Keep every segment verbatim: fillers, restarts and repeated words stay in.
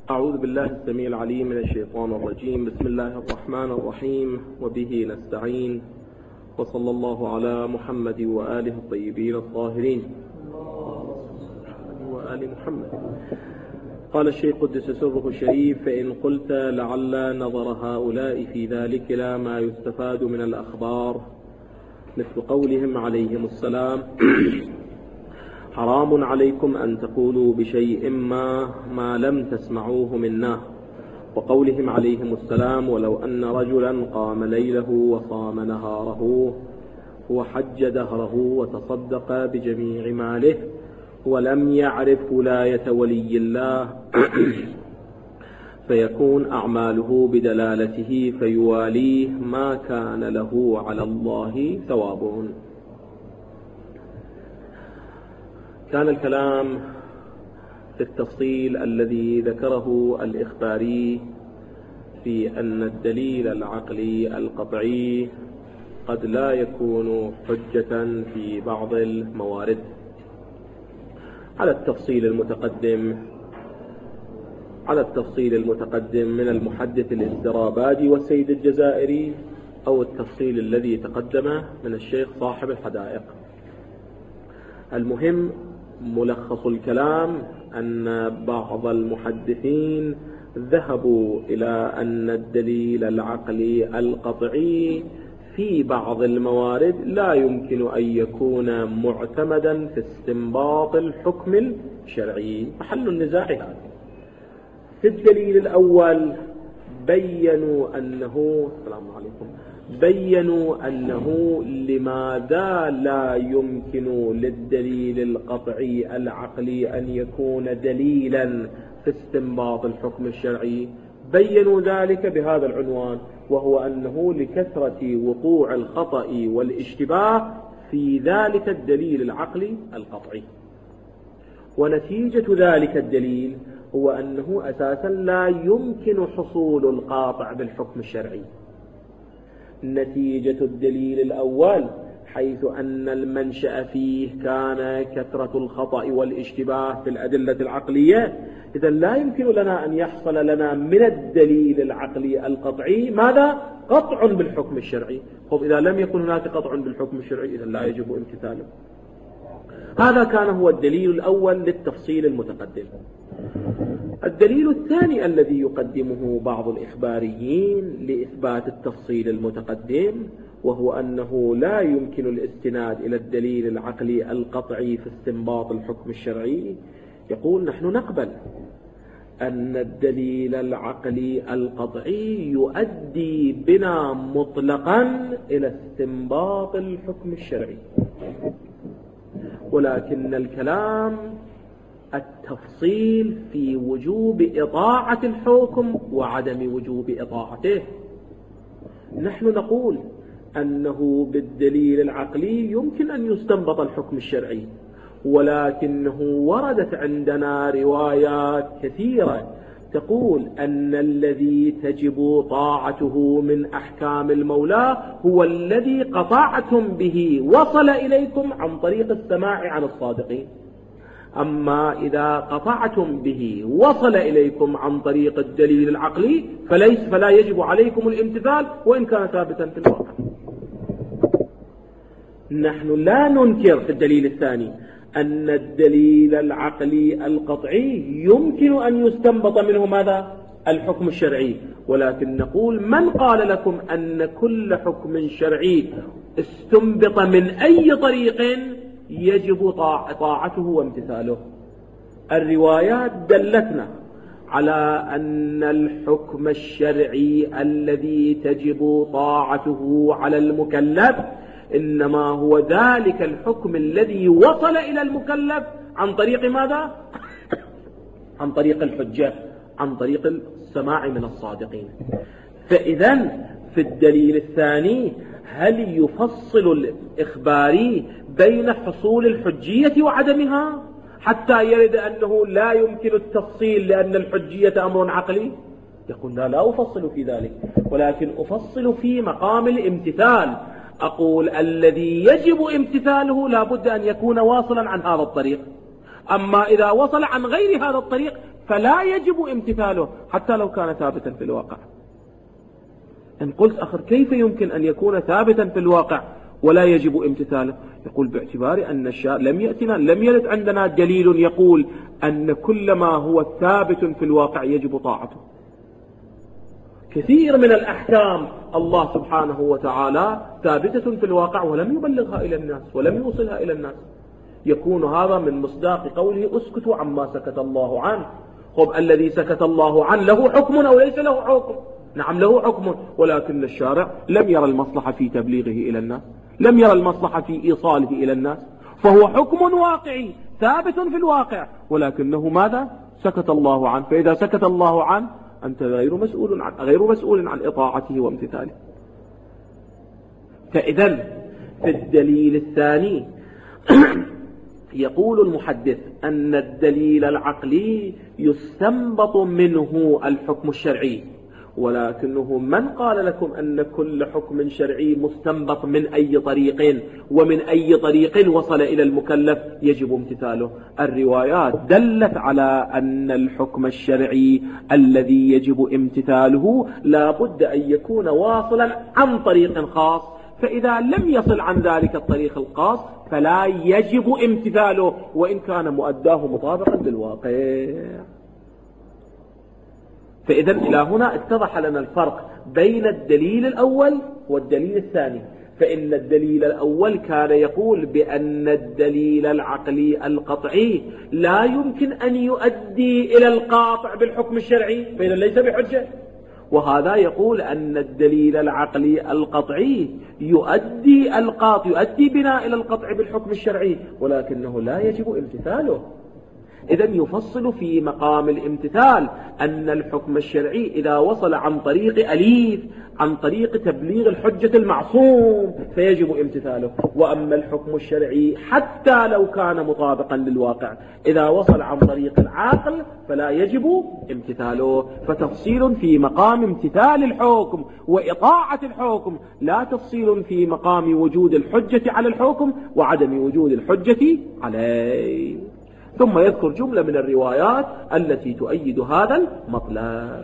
أعوذ بالله السميع العليم من الشيطان الرجيم. بسم الله الرحمن الرحيم، وبه نستعين، وصلى الله على محمد وآله الطيبين الطاهرين وآل محمد. قال الشيخ قدس سره الشريف: فإن قلت لعل نظر هؤلاء في ذلك لا ما يستفاد من الأخبار، مثل قولهم عليهم السلام: حرام عليكم أن تقولوا بشيء ما ما لم تسمعوه منا، وقولهم عليهم السلام: ولو أن رجلا قام ليله وصام نهاره وحج دهره وتصدق بجميع ماله ولم يعرف ولاية ولي الله فيكون أعماله بدلالته فيواليه ما كان له على الله ثواب. كان الكلام في التفصيل الذي ذكره الإخباري في أن الدليل العقلي القطعي قد لا يكون حجة في بعض الموارد، على التفصيل المتقدم على التفصيل المتقدم من المحدث الاسترابادي والسيد الجزائري، أو التفصيل الذي تقدم من الشيخ صاحب الحدائق. المهم ملخص الكلام أن بعض المحدثين ذهبوا إلى أن الدليل العقلي القطعي في بعض الموارد لا يمكن أن يكون معتمدا في استنباط الحكم الشرعي. محل النزاع هذا. في الدليل الأول بينوا أنه السلام عليكم بينوا أنه لماذا لا يمكن للدليل القطعي العقلي أن يكون دليلا في استنباط الحكم الشرعي. بينوا ذلك بهذا العنوان، وهو أنه لكثرة وقوع الخطأ والاشتباه في ذلك الدليل العقلي القطعي. ونتيجة ذلك الدليل هو أنه أساسا لا يمكن حصول القاطع بالحكم الشرعي. نتيجة الدليل الأول حيث أن المنشأ فيه كان كثرة الخطأ والاشتباه في الأدلة العقلية، إذا لا يمكن لنا أن يحصل لنا من الدليل العقلي القطعي ماذا؟ قطع بالحكم الشرعي. طب إذا لم يكن هناك قطع بالحكم الشرعي إذا لا يجب امتثاله. هذا كان هو الدليل الأول للتفصيل المتقدم. الدليل الثاني الذي يقدمه بعض الإخباريين لإثبات التفصيل المتقدم، وهو أنه لا يمكن الاستناد إلى الدليل العقلي القطعي في استنباط الحكم الشرعي. يقول: نحن نقبل أن الدليل العقلي القطعي يؤدي بنا مطلقا إلى استنباط الحكم الشرعي، ولكن الكلام التفصيل في وجوب إطاعة الحكم وعدم وجوب إطاعته. نحن نقول أنه بالدليل العقلي يمكن أن يستنبط الحكم الشرعي، ولكنه وردت عندنا روايات كثيرة تقول أن الذي تجب طاعته من أحكام المولى هو الذي قطعتم به وصل إليكم عن طريق السماع عن الصادقين. أما إذا قطعتم به وصل إليكم عن طريق الدليل العقلي فليس فلا يجب عليكم الامتثال وإن كان ثابتا في الواقع. نحن لا ننكر في الدليل الثاني أن الدليل العقلي القطعي يمكن أن يستنبط منه ماذا؟ الحكم الشرعي، ولكن نقول: من قال لكم أن كل حكم شرعي استنبط من أي طريق يجب طاعته وامتثاله؟ الروايات دلتنا على أن الحكم الشرعي الذي تجب طاعته على المكلف إنما هو ذلك الحكم الذي وصل إلى المكلف عن طريق ماذا؟ عن طريق الحجة، عن طريق السماع من الصادقين. فإذا في الدليل الثاني هل يفصل الإخباري بين حصول الحجية وعدمها حتى يرد أنه لا يمكن التفصيل لأن الحجية أمر عقلي؟ يقول: لا لا أفصل في ذلك، ولكن أفصل في مقام الامتثال. أقول الذي يجب امتثاله لا بد أن يكون واصلا عن هذا الطريق، أما إذا وصل عن غير هذا الطريق فلا يجب امتثاله حتى لو كان ثابتا في الواقع. إن قلت أخر كيف يمكن أن يكون ثابتا في الواقع ولا يجب امتثاله؟ يقول باعتبار أن الشارع لم يأتنا لم يرد عندنا دليل يقول أن كل ما هو ثابت في الواقع يجب طاعته. كثير من الأحكام الله سبحانه وتعالى ثابتة في الواقع ولم يبلغها إلى الناس ولم يوصلها إلى الناس. يكون هذا من مصداق قوله اسكتوا عما سكت الله عنه. خب الذي سكت الله عنه له حكم أو ليس له حكم؟ نعم له حكم، ولكن الشارع لم يرى المصلحة في تبليغه إلى الناس، لم يرى المصلحة في إيصاله إلى الناس، فهو حكم واقعي ثابت في الواقع ولكنه ماذا؟ سكت الله عنه. فإذا سكت الله عنه أنت غير مسؤول عن غير مسؤول عن إطاعته وامتثاله. فإذا في الدليل الثاني يقول المحدث أن الدليل العقلي يستنبط منه الحكم الشرعي، ولكنه من قال لكم أن كل حكم شرعي مستنبط من أي طريق ومن أي طريق وصل إلى المكلف يجب امتثاله؟ الروايات دلت على أن الحكم الشرعي الذي يجب امتثاله لا بد أن يكون واصلا عن طريق خاص، فإذا لم يصل عن ذلك الطريق الخاص فلا يجب امتثاله وإن كان مؤداه مطابقا للواقع. فإذا إلى هنا اتضح لنا الفرق بين الدليل الأول والدليل الثاني. فإن الدليل الأول كان يقول بأن الدليل العقلي القطعي لا يمكن أن يؤدي إلى القاطع بالحكم الشرعي، فإذا ليس بحجة. وهذا يقول أن الدليل العقلي القطعي يؤدي القاطع يؤدي بنا إلى القطع بالحكم الشرعي ولكنه لا يجب امتثاله. إذا يفصل في مقام الامتثال أن الحكم الشرعي إذا وصل عن طريق أليف عن طريق تبليغ الحجة المعصوم فيجب امتثاله، وأما الحكم الشرعي حتى لو كان مطابقا للواقع إذا وصل عن طريق العاقل فلا يجب امتثاله. فتفصيل في مقام امتثال الحكم وإطاعة الحكم، لا تفصيل في مقام وجود الحجة على الحكم وعدم وجود الحجة عليه. ثم يذكر جملة من الروايات التي تؤيد هذا المطلب.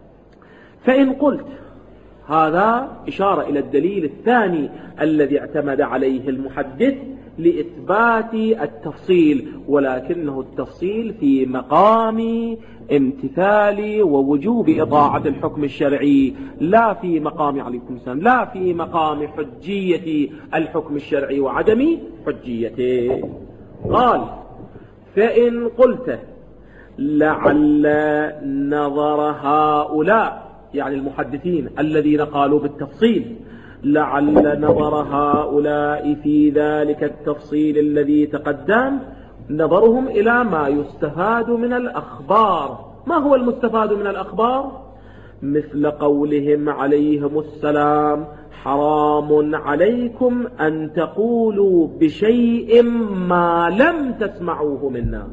فإن قلت هذا إشارة إلى الدليل الثاني الذي اعتمد عليه المحدث لإثبات التفصيل، ولكنه التفصيل في مقام امتثال ووجوب إطاعة الحكم الشرعي، لا في مقام عليكم السلام لا في مقام حجية الحكم الشرعي وعدم حجيته. قال فإن قلت لعل نظر هؤلاء يعني المحدثين الذين قالوا بالتفصيل، لعل نظر هؤلاء في ذلك التفصيل الذي تقدم نظرهم إلى ما يستفاد من الأخبار. ما هو المستفاد من الأخبار؟ مثل قولهم عليهم السلام حرام عليكم أن تقولوا بشيء ما لم تسمعوه منا.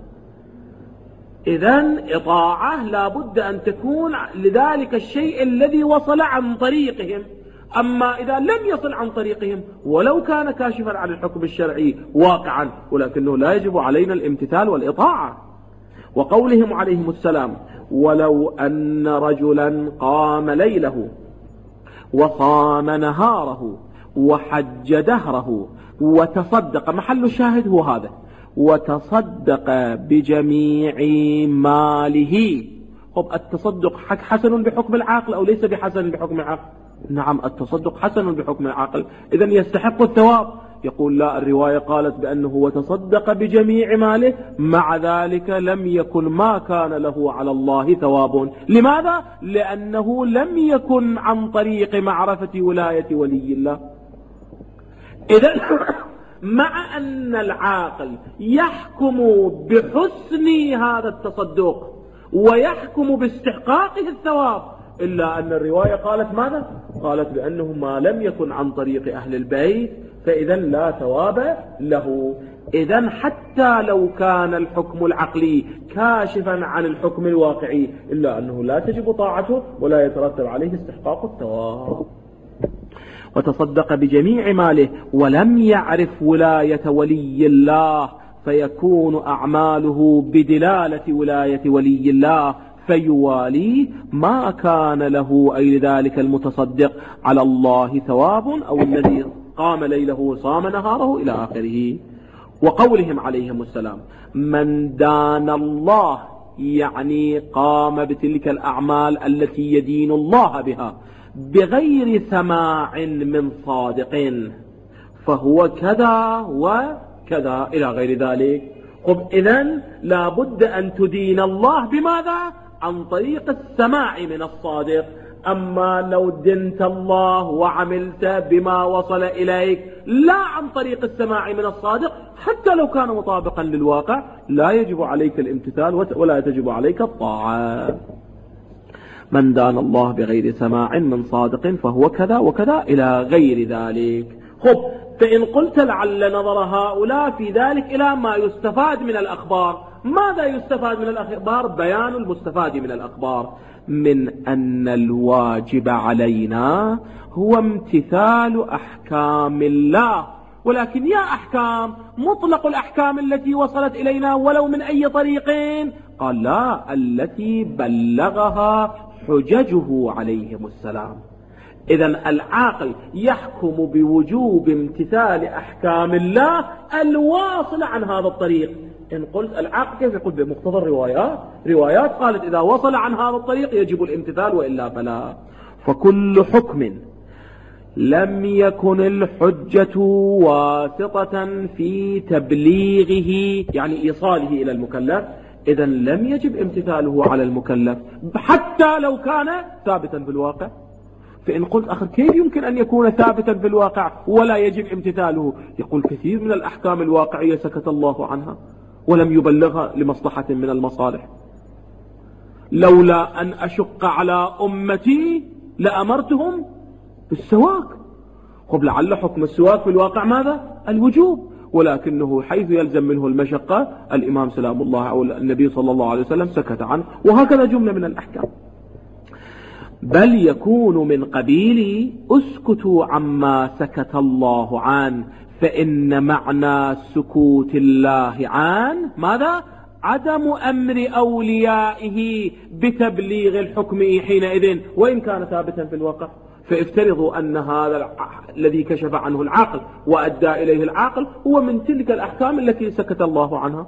إذن إطاعة لا بد أن تكون لذلك الشيء الذي وصل عن طريقهم. أما إذا لم يصل عن طريقهم ولو كان كاشفا عن الحكم الشرعي واقعا ولكنه لا يجب علينا الامتثال والإطاعة. وقولهم عليهم السلام ولو أن رجلا قام ليله وصام نهاره وحج دهره وتصدق، محل الشاهد هو هذا، وتصدق بجميع ماله. طب التصدق حسن بحكم العاقل أو ليس بحسن بحكم العاقل؟ نعم التصدق حسن بحكم العاقل، إذن يستحق الثواب. يقول لا، الرواية قالت بأنه وتصدق بجميع ماله، مع ذلك لم يكن ما كان له على الله ثواب. لماذا؟ لأنه لم يكن عن طريق معرفة ولاية ولي الله. إذن مع أن العاقل يحكم بحسن هذا التصدق ويحكم باستحقاقه الثواب، إلا أن الرواية قالت ماذا؟ قالت بأنه ما لم يكن عن طريق أهل البيت فإذا لا ثواب له. إذن حتى لو كان الحكم العقلي كاشفا عن الحكم الواقعي إلا أنه لا تجب طاعته ولا يترتب عليه استحقاق الثواب. وتصدق بجميع ماله ولم يعرف ولاية ولي الله فيكون أعماله بدلالة ولاية ولي الله فيواليه ما كان له أي ذلك المتصدق على الله ثواب أو الذي قام ليله وصام نهاره إلى آخره. وقولهم عليهم السلام من دان الله يعني قام بتلك الأعمال التي يدين الله بها بغير سماع من صادق فهو كذا وكذا إلى غير ذلك. طب إذن لا بد أن تدين الله بماذا؟ عن طريق السماع من الصادق. أما لو دنت الله وعملت بما وصل إليك لا عن طريق السماع من الصادق حتى لو كان مطابقا للواقع لا يجب عليك الامتثال ولا تجب عليك الطاعة. من دان الله بغير سماع من صادق فهو كذا وكذا إلى غير ذلك. خب فإن قلت لعل نظر هؤلاء في ذلك إلى ما يستفاد من الأخبار. ماذا يستفاد من الأخبار؟ بيان المستفاد من الأخبار من أن الواجب علينا هو امتثال أحكام الله. ولكن يا أحكام مطلق الأحكام التي وصلت إلينا ولو من أي طريقين؟ قال لا، التي بلغها حججه عليهم السلام. إذن العاقل يحكم بوجوب امتثال أحكام الله الواصل عن هذا الطريق. إن قلت العاقل كيف يقول؟ بمقتضى الروايات. روايات قالت إذا وصل عن هذا الطريق يجب الامتثال وإلا فلا. فكل حكم لم يكن الحجة واسطة في تبليغه يعني إيصاله إلى المكلف إذن لم يجب امتثاله على المكلف حتى لو كان ثابتا في الواقع. فإن قلت أخر كيف يمكن أن يكون ثابتا في الواقع ولا يجب امتثاله؟ يقول كثير من الأحكام الواقعية سكت الله عنها ولم يبلغها لمصلحة من المصالح. لولا أن أشق على أمتي لأمرتهم بالسواك. خب لعل حكم السواك في الواقع ماذا؟ الوجوب، ولكنه حيث يلزم منه المشقة الإمام سلام الله أو النبي صلى الله عليه وسلم سكت عنه. وهكذا جملة من الأحكام. بل يكون من قبيل اسكتوا عما سكت الله عنه فإن معنى سكوت الله عنه ماذا؟ عدم أمر أوليائه بتبليغ الحكم حينئذ وإن كان ثابتا في الواقع. فافترضوا أن هذا الذي كشف عنه العاقل وأدى إليه العاقل هو من تلك الأحكام التي سكت الله عنها.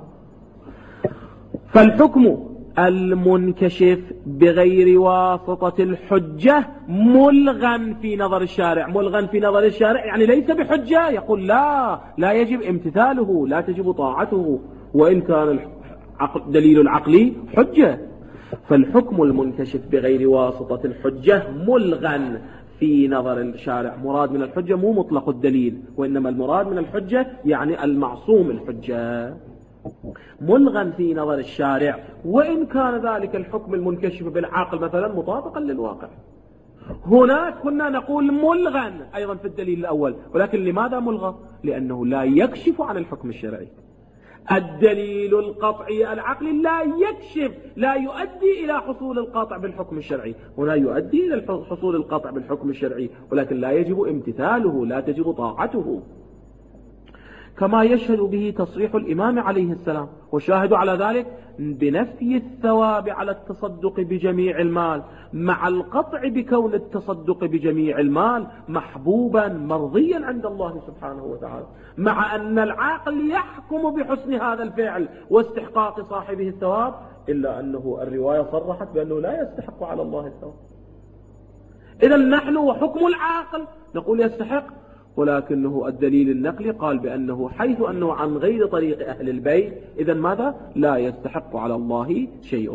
فالحكم المنكشف بغير واسطة الحجة ملغا في نظر الشارع. ملغا في نظر الشارع يعني ليس بحجة. يقول لا لا يجب امتثاله لا تجب طاعته وإن كان دليل العقل حجة. فالحكم المنكشف بغير واسطة الحجة ملغا في نظر الشارع. مراد من الحجة مو مطلق الدليل وإنما المراد من الحجة يعني المعصوم الحجة. ملغا في نظر الشارع وإن كان ذلك الحكم المنكشف بالعقل مثلا مطابقا للواقع. هنا كنا نقول ملغا أيضا في الدليل الأول. ولكن لماذا ملغى؟ لأنه لا يكشف عن الحكم الشرعي. الدليل القطعي العقلي لا يكشف لا يؤدي إلى حصول القطع بالحكم الشرعي. هنا يؤدي إلى حصول القطع بالحكم الشرعي ولكن لا يجب امتثاله لا تجب طاعته. كما يشهد به تصريح الإمام عليه السلام. وشاهد على ذلك بنفي الثواب على التصدق بجميع المال مع القطع بكون التصدق بجميع المال محبوبا مرضيا عند الله سبحانه وتعالى مع أن العاقل يحكم بحسن هذا الفعل واستحقاق صاحبه الثواب إلا أنه الرواية صرحت بأنه لا يستحق على الله الثواب. إذا نحن وحكم العاقل نقول يستحق ولكنه الدليل النقلي قال بأنه حيث أنه عن غير طريق أهل البيت إذا ماذا؟ لا يستحق على الله شيء.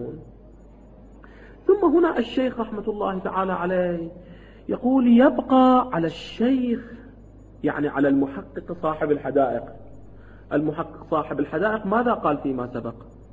ثم هنا الشيخ رحمة الله تعالى عليه يقول يبقى على الشيخ يعني على المحقق صاحب الحدائق. المحقق صاحب الحدائق ماذا قال فيما سبق؟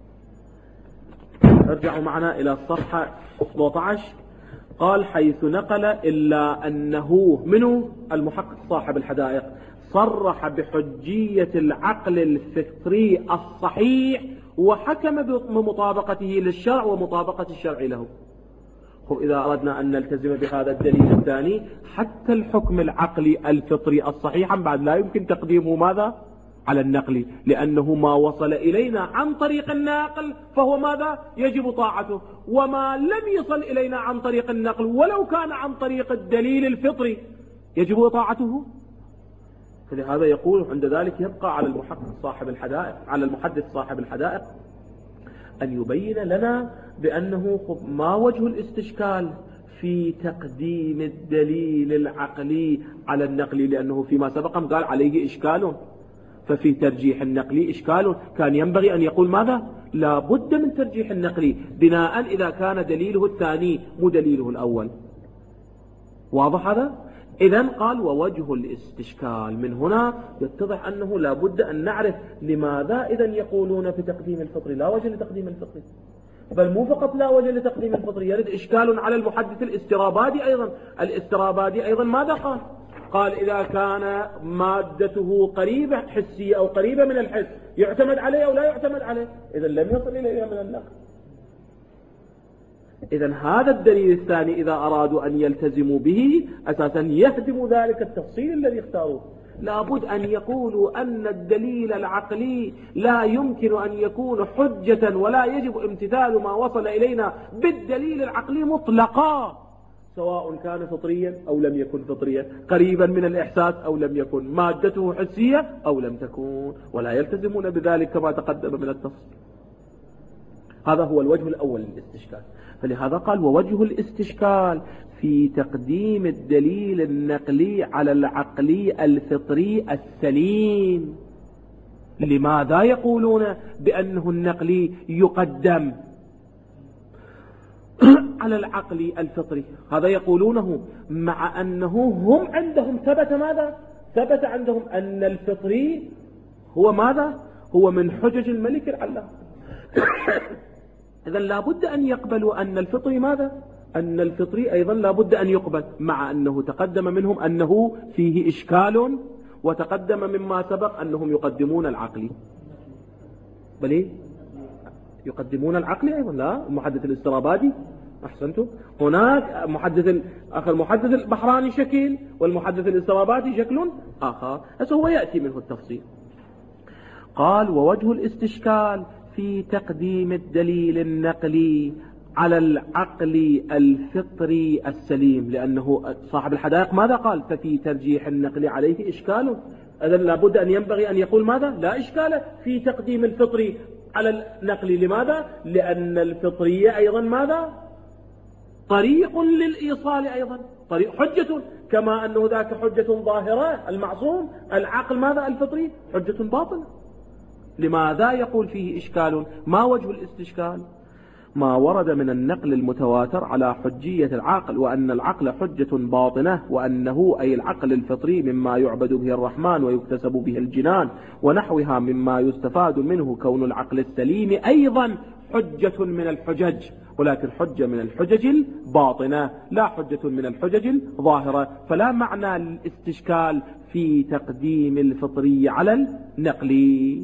ارجعوا معنا إلى الصفحة سبعة عشر. قال حيث نقل إلا أنه منه المحقق صاحب الحدائق صرح بحجية العقل الفطري الصحيح وحكم بمطابقته للشرع ومطابقة الشرع له. إذا أردنا أن نلتزم بهذا الدليل الثاني حتى الحكم العقلي الفطري الصحيح بعد لا يمكن تقديمه ماذا؟ على النقل، لأنه ما وصل إلينا عن طريق النقل فهو ماذا؟ يجب طاعته، وما لم يصل إلينا عن طريق النقل ولو كان عن طريق الدليل الفطري يجب طاعته. فلهذا يقول عند ذلك يبقى على المحقق صاحب الحدائق، على المحدث صاحب الحدائق أن يبين لنا بأنه ما وجه الاستشكال في تقديم الدليل العقلي على النقلي، لأنه فيما سبق قال عليه إشكال، ففي ترجيح النقلي إشكال، كان ينبغي أن يقول ماذا؟ لا بد من ترجيح النقلي بناء إذا كان دليله الثاني مو دليله الأول. واضح هذا؟ إذن قال ووجه الاستشكال، من هنا يتضح أنه لا بد أن نعرف لماذا إذن يقولون في تقديم الفطري لا وجه لتقديم الفطري، بل مو فقط لا وجه لتقديم الفطري، يرد إشكال على المحدث الاسترابادي أيضا. الاسترابادي أيضا ماذا قال؟ قال إذا كان مادته قريبة حسية أو قريبة من الحس يعتمد عليه أو لا يعتمد عليه، إذن لم يصل إليها من النقل. إذن هذا الدليل الثاني إذا أرادوا أن يلتزموا به أساسا يهدم ذلك التفصيل الذي اختاروه. لابد أن يقولوا أن الدليل العقلي لا يمكن أن يكون حجة ولا يجب امتثال ما وصل إلينا بالدليل العقلي مطلقا، سواء كان فطريا أو لم يكن فطريا، قريبا من الإحساس أو لم يكن، مادته حسية أو لم تكن، ولا يلتزمون بذلك كما تقدم من التفصيل. هذا هو الوجه الأول للاستشكال. فلهذا قال ووجه الاستشكال في تقديم الدليل النقلي على العقلي الفطري السليم. لماذا يقولون بأنه النقلي يقدم على العقل الفطري؟ هذا يقولونه مع أنه هم عندهم ثبت ماذا؟ ثبت عندهم أن الفطري هو ماذا؟ هو من حجج الملك العلام. إذن لابد أن يقبلوا أن الفطري ماذا؟ أن الفطري أيضا لابد أن يقبل، مع أنه تقدم منهم أنه فيه إشكال، وتقدم مما سبق أنهم يقدمون العقل. بل إيه؟ يقدمون العقل أيضا، لا المحدث الاسترابادي أحسنتم، هناك محدث آخر، المحدث البحراني شكل والمحدث الاسترابادي شكل آخر، هذا هو يأتي منه التفصيل. قال ووجه الاستشكال في تقديم الدليل النقلي على العقل الفطري السليم، لأنه صاحب الحدائق ماذا قال؟ ففي ترجيح النقل عليه إشكال. إذن لابد أن ينبغي أن يقول ماذا؟ لا إشكال في تقديم الفطري على النقل. لماذا؟ لأن الفطرية أيضا ماذا؟ طريق للإيصال، أيضا طريق حجة، كما أنه ذاك حجة ظاهرة المعصوم، العقل ماذا؟ الفطري حجة باطنة. لماذا يقول فيه إشكال؟ ما وجه الاستشكال؟ ما ورد من النقل المتواتر على حجية العقل، وأن العقل حجة باطنة، وأنه أي العقل الفطري مما يعبد به الرحمن ويكتسب به الجنان ونحوها مما يستفاد منه كون العقل السليم أيضا حجة من الحجج، ولكن حجة من الحجج الباطنة لا حجة من الحجج الظاهرة. فلا معنى الاستشكال في تقديم الفطري على النقلي.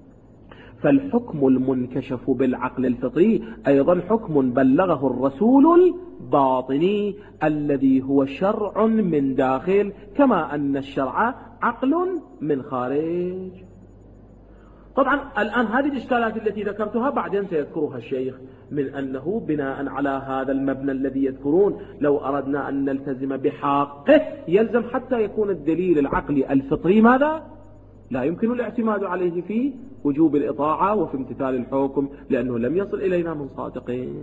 فالحكم المنكشف بالعقل الفطري أيضا حكم بلغه الرسول الباطني الذي هو شرع من داخل، كما أن الشرع عقل من خارج. طبعا الآن هذه الإشكالات التي ذكرتها بعدين سيذكرها الشيخ، من أنه بناء على هذا المبنى الذي يذكرون لو أردنا أن نلتزم بحقه يلزم حتى يكون الدليل العقلي الفطري ماذا؟ لا يمكن الاعتماد عليه في وجوب الإطاعة وفي امتثال الحكم، لأنه لم يصل إلينا من صادقين.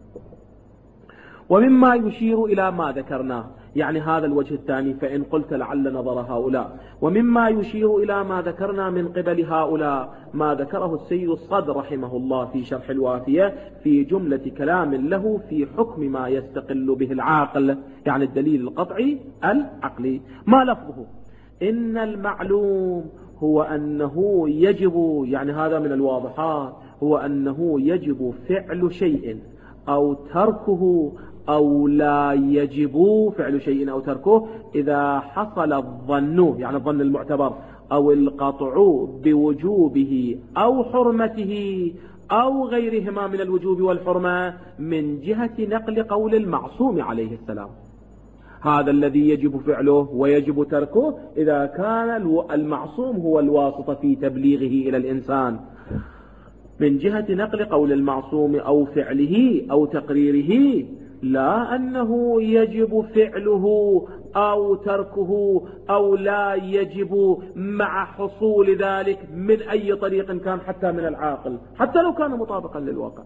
ومما يشير إلى ما ذكرناه، يعني هذا الوجه الثاني، فإن قلت لعل نظر هؤلاء، ومما يشير إلى ما ذكرنا من قبل هؤلاء ما ذكره السيد الصدر رحمه الله في شرح الوافية في جملة كلام له في حكم ما يستقل به العاقل، يعني الدليل القطعي العقلي. ما لفظه؟ إن المعلوم هو أنه يجب، يعني هذا من الواضحات، هو أنه يجب فعل شيء أو تركه أو لا يجب فعل شيء أو تركه إذا حصل الظن، يعني الظن المعتبر، أو القطع بوجوبه أو حرمته أو غيرهما من الوجوب والحرمة من جهة نقل قول المعصوم عليه السلام. هذا الذي يجب فعله ويجب تركه إذا كان المعصوم هو الواسطة في تبليغه إلى الإنسان. من جهة نقل قول المعصوم أو فعله أو تقريره، لا أنه يجب فعله أو تركه أو لا يجب مع حصول ذلك من أي طريق كان، حتى من العاقل، حتى لو كان مطابقا للواقع.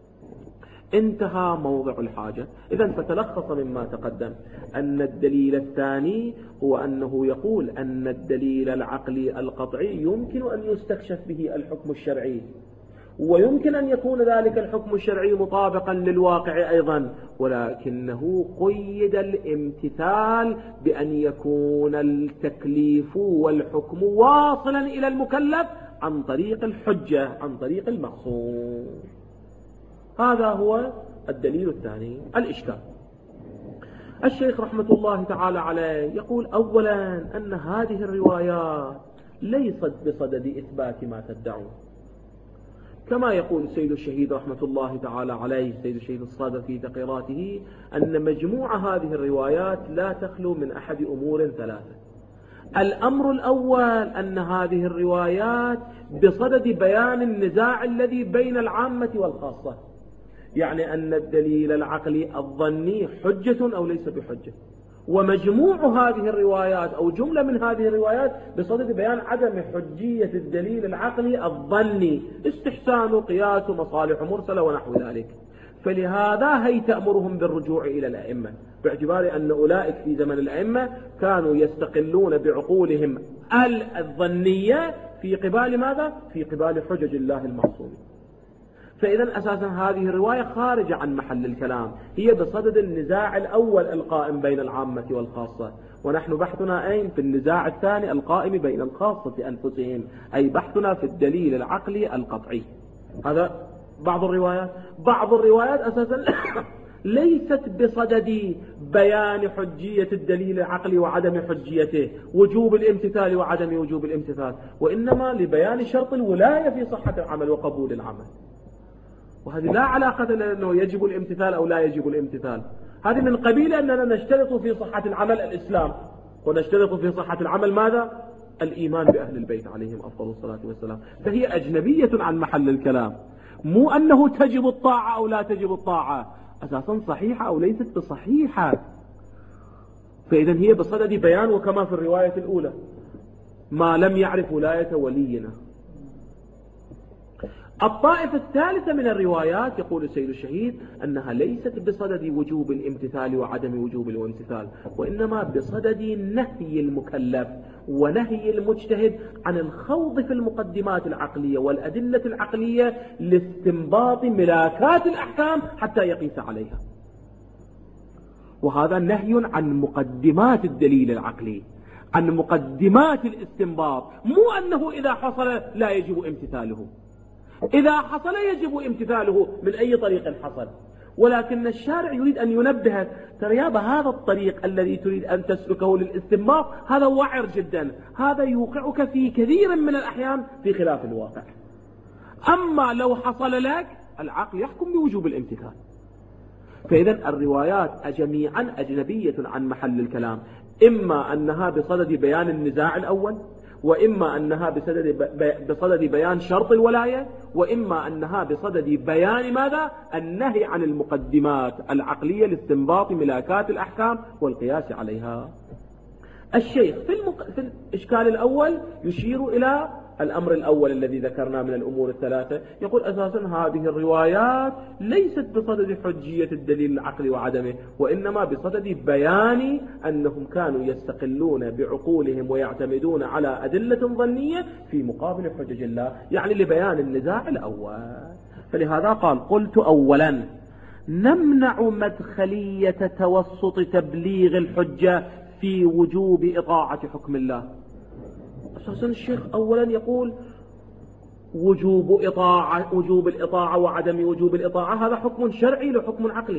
انتهى موضع الحاجة. إذن فتلخص مما تقدم أن الدليل الثاني هو أنه يقول أن الدليل العقلي القطعي يمكن أن يستكشف به الحكم الشرعي، ويمكن أن يكون ذلك الحكم الشرعي مطابقا للواقع أيضا، ولكنه قيد الامتثال بأن يكون التكليف والحكم واصلا إلى المكلف عن طريق الحجة، عن طريق المعصوم. هذا هو الدليل الثاني. الإشكال، الشيخ رحمة الله تعالى عليه يقول أولا أن هذه الروايات ليست بصدد إثبات ما تدعون، كما يقول السيد الشهيد رحمة الله تعالى عليه، السيد الشهيد الصادق في تقريراته، أن مجموع هذه الروايات لا تخلو من أحد أمور ثلاثة. الأمر الأول أن هذه الروايات بصدد بيان النزاع الذي بين العامة والخاصة، يعني أن الدليل العقلي الظني حجة أو ليس بحجة، ومجموع هذه الروايات أو جملة من هذه الروايات بصدد بيان عدم حجية الدليل العقلي الظني، استحسان قياس مصالح مرسلة ونحو ذلك. فلهذا هي تأمرهم بالرجوع إلى الأئمة، باعتبار أن أولئك في زمن الأئمة كانوا يستقلون بعقولهم الظنية في قبال ماذا؟ في قبال حجج الله المعصوم. فإذا أساسا هذه الرواية خارجة عن محل الكلام، هي بصدد النزاع الأول القائم بين العامة والخاصة، ونحن بحثنا أين؟ في النزاع الثاني القائم بين الخاصة أنفسهم، أي بحثنا في الدليل العقلي القطعي. هذا بعض الروايات. بعض الروايات أساسا ليست بصدد بيان حجية الدليل العقلي وعدم حجيته، وجوب الامتثال وعدم وجوب الامتثال، وإنما لبيان شرط الولاية في صحة العمل وقبول العمل. وهذه لا علاقة لأنه يجب الامتثال أو لا يجب الامتثال، هذه من قبيل أننا نشترط في صحة العمل الإسلام، ونشترط في صحة العمل ماذا؟ الإيمان بأهل البيت عليهم أفضل الصلاة والسلام. فهي أجنبية عن محل الكلام، مو أنه تجب الطاعة أو لا تجب الطاعة، أساسا صحيحة أو ليست بصحيحة. فإذا هي بصدد بيان، وكما في الرواية الأولى ما لم يعرف ولاية ولينا. الطائفة الثالثة من الروايات يقول السيد الشهيد أنها ليست بصدد وجوب الامتثال وعدم وجوب الامتثال، وإنما بصدد نهي المكلف ونهي المجتهد عن الخوض في المقدمات العقلية والأدلة العقلية لاستنباط ملاكات الأحكام حتى يقيس عليها. وهذا نهي عن مقدمات الدليل العقلي، عن مقدمات الاستنباط، مو أنه إذا حصل لا يجب امتثاله، إذا حصل يجب امتثاله من أي طريق حصل. ولكن الشارع يريد أن ينبهك، ترى يابا هذا الطريق الذي تريد أن تسلكه للاستنباط هذا وعر جدا، هذا يوقعك في كثير من الأحيان في خلاف الواقع. أما لو حصل لك العقل يحكم بوجوب الامتثال. فإذا الروايات جميعا أجنبية عن محل الكلام، إما أنها بصدد بيان النزاع الأول، وإما أنها بصدد, بصدد بيان شرط الولاية، وإما أنها بصدد بيان ماذا؟ النهي عن المقدمات العقلية لاستنباط ملاكات الأحكام والقياس عليها. الشيخ في, المق... في الإشكال الأول يشير إلى الأمر الأول الذي ذكرنا من الأمور الثلاثة، يقول أساسا هذه الروايات ليست بصدد حجية الدليل العقلي وعدمه، وإنما بصدد بيان أنهم كانوا يستقلون بعقولهم ويعتمدون على أدلة ظنية في مقابل حجج الله، يعني لبيان النزاع الأول. فلهذا قال قلت أولا نمنع مدخلية توسط تبليغ الحجة في وجوب إطاعة حكم الله. أساسا الشيخ أولا يقول وجوب إطاعة، وجوب الإطاعة وعدم وجوب الإطاعة هذا حكم شرعي لحكم عقلي.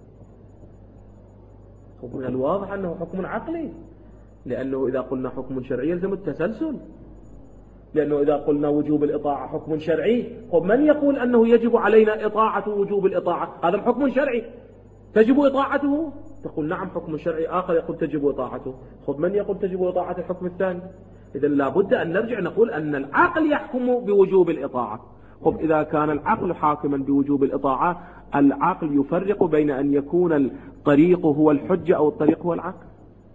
ومن الواضح أنه حكم عقلي، لأنه إذا قلنا حكم شرعي يلزم التسلسل، لأنه إذا قلنا وجوب الإطاعة حكم شرعي، ومن يقول أنه يجب علينا إطاعة وجوب الإطاعة؟ هذا حكم شرعي تجب إطاعته تقول نعم حكم شرعي آخر يقول تجب إطاعته. خذ من يقول تجب إطاعة الحكم الثاني؟ إذا لابد أن نرجع نقول أن العقل يحكم بوجوب الإطاعة. خب إذا كان العقل حاكما بوجوب الإطاعة، العقل يفرق بين أن يكون الطريق هو الحجة أو الطريق هو العقل؟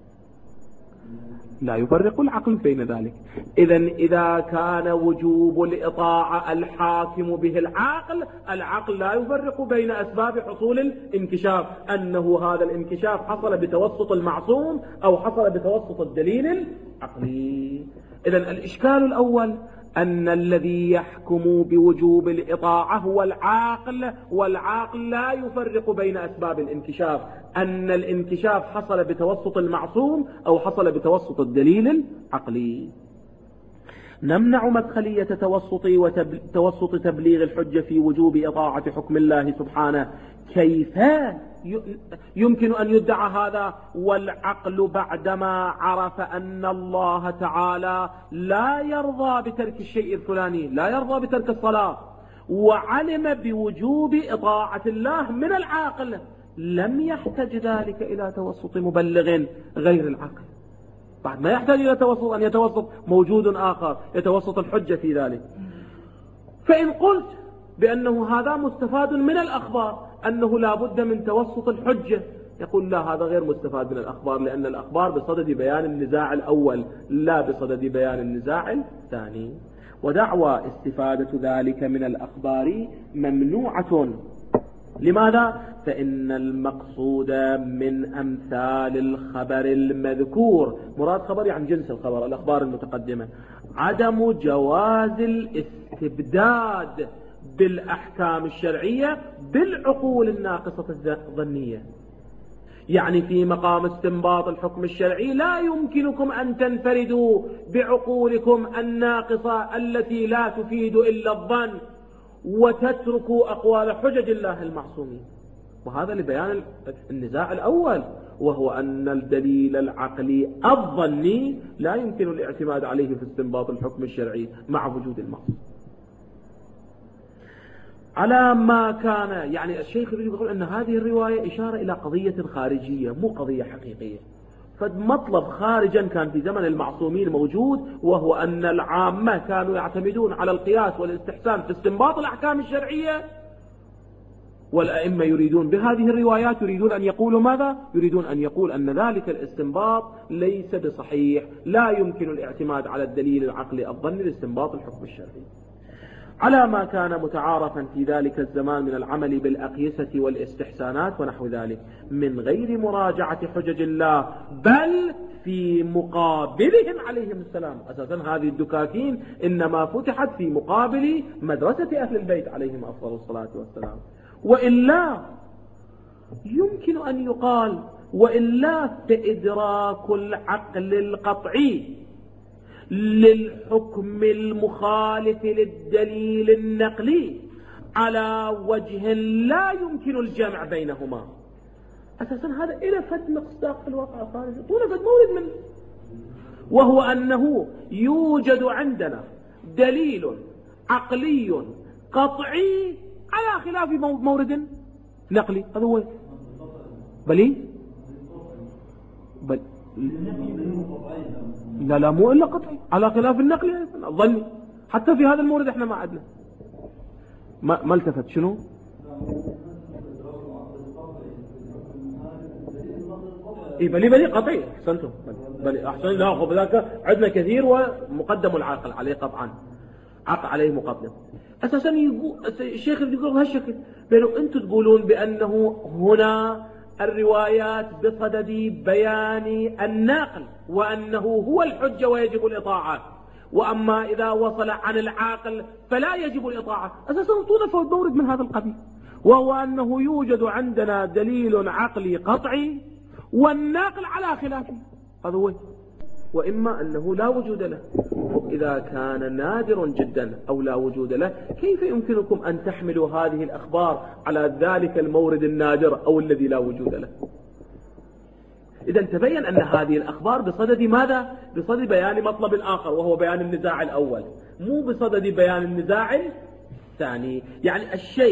لا يفرق العقل بين ذلك. إذا إذا كان وجوب الإطاعة الحاكم به العقل، العقل لا يفرق بين أسباب حصول الانكشاف، أنه هذا الانكشاف حصل بتوسط المعصوم أو حصل بتوسط الدليل العقلي. إذا الإشكال الأول أن الذي يحكم بوجوب الإطاعة هو العاقل، والعاقل لا يفرق بين أسباب الانكشاف، أن الانكشاف حصل بتوسط المعصوم أو حصل بتوسط الدليل العقلي. نمنع مدخلية توسط وتوسط تبليغ الحجة في وجوب إطاعة حكم الله سبحانه. كيف يمكن أن يدعى هذا والعقل بعدما عرف أن الله تعالى لا يرضى بترك الشيء الفلاني، لا يرضى بترك الصلاة، وعلم بوجوب إطاعة الله من العاقل، لم يحتج ذلك إلى توسط مبلغ غير العقل. بعد ما يحتاج إلى توسط أن يتوسط موجود آخر يتوسط الحجة في ذلك. فإن قلت بأنه هذا مستفاد من الأخبار أنه لا بد من توسط الحجة، يقول لا، هذا غير مستفاد من الأخبار، لأن الأخبار بصدد بيان النزاع الأول لا بصدد بيان النزاع الثاني. ودعوى استفادة ذلك من الأخبار ممنوعة. لماذا؟ فإن المقصود من أمثال الخبر المذكور، مراد خبر عن جنس الخبر، الأخبار المتقدمة، عدم جواز الاستبداد بالأحكام الشرعية بالعقول الناقصة الظنية. يعني في مقام استنباط الحكم الشرعي لا يمكنكم أن تنفردوا بعقولكم الناقصة التي لا تفيد إلا الظن وتتركوا أقوال حجج الله المعصومين. وهذا لبيان النزاع الأول، وهو أن الدليل العقلي الظني لا يمكن الاعتماد عليه في استنباط الحكم الشرعي مع وجود المعصوم. على ما كان، يعني الشيخ يقول أن هذه الرواية إشارة إلى قضية خارجية مو قضية حقيقية، فمطلب خارجا كان في زمن المعصومين موجود، وهو أن العامة كانوا يعتمدون على القياس والاستحسان في استنباط الأحكام الشرعية، والأئمة يريدون بهذه الروايات يريدون أن يقولوا ماذا؟ يريدون أن يقول أن ذلك الاستنباط ليس بصحيح، لا يمكن الاعتماد على الدليل العقلي الظني لاستنباط الحكم الشرعي. على ما كان متعارفا في ذلك الزمان من العمل بالأقيسة والاستحسانات ونحو ذلك من غير مراجعة حجج الله، بل في مقابلهم عليهم السلام. أساسا هذه الدكاكين إنما فتحت في مقابل مدرسة أهل البيت عليهم أفضل الصلاة والسلام. وإلا يمكن أن يقال وإلا فإدراك العقل القطعي للحكم المخالف للدليل النقلي على وجه لا يمكن الجمع بينهما. أساسا هذا إلى فد مصداق في الواقع الخارجي، طول فد مورد منه، وهو أنه يوجد عندنا دليل عقلي قطعي على خلاف مورد نقلي. هذا هو بلي بل لا لا مو إلا قطعي على خلاف النقل الظني. حتى في هذا المورد احنا ما عدنا ما, ما التفت شنو إيه بلي بلي قطعي. احسنتم بلي احسن. لا خب ذاك عندنا كثير ومقدم العاقل عليه قطعا، عقل عليه مقدم. اساسا يقول الشيخ يقول بهالشكل، بينه انتم تقولون بانه هنا الروايات بصدد بيان الناقل وأنه هو الحجة ويجب الإطاعة، وأما إذا وصل عن العاقل فلا يجب الإطاعة. أساسا طول مورد من هذا القبيل، وهو أنه يوجد عندنا دليل عقلي قطعي والناقل على خلافه. هذا هو. وإما أنه لا وجود له. إذا كان نادر جدا أو لا وجود له، كيف يمكنكم أن تحملوا هذه الأخبار على ذلك المورد النادر أو الذي لا وجود له؟ إذا تبين أن هذه الأخبار بصدد ماذا؟ بصدد بيان مطلب آخر وهو بيان النزاع الأول، مو بصدد بيان النزاع الثاني. يعني الشيخ